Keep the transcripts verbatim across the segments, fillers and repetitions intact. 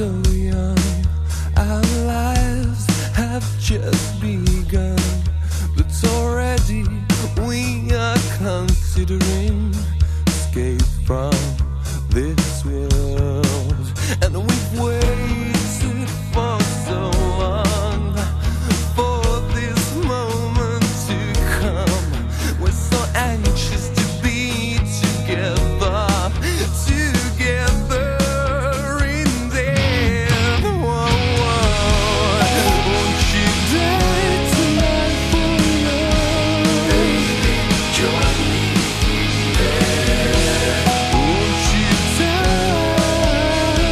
so young, our lives have just begun, but already we are considering escape from this world. And we've waited for so long for this moment to come. We're so anxious to be together, together in death. Whoa, whoa. Won't you die tonight for love? Baby, join me there. Won't you die?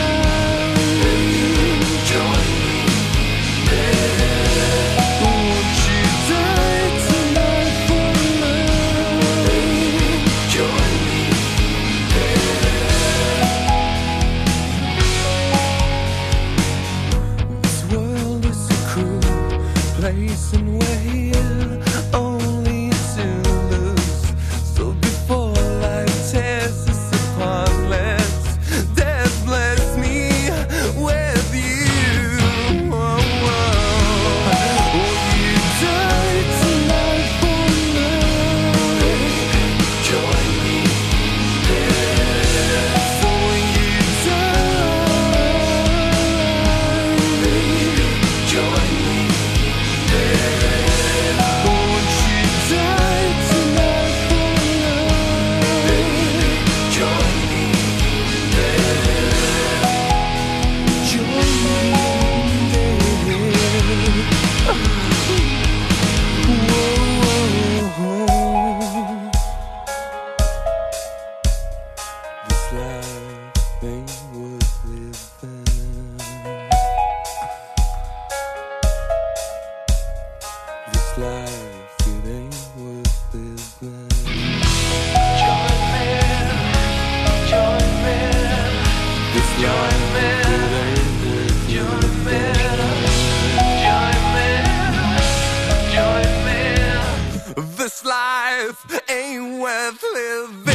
Baby, join me there. Won't you die tonight for love? Baby, join me there. This world is a cruel place, and we're here only to lose. So before life tears us apart, let's death bless me with you. Whoa, whoa. Won't you die tonight for love? Baby, join me there. So when you die, baby, join me there. Won't you die tonight for love? Baby, join me there. Join me there. Whoa. This life ain't worth living. This life, it ain't worth living. Join me, join me. This life, it ain't worth living. Join me, join me. This life ain't worth living.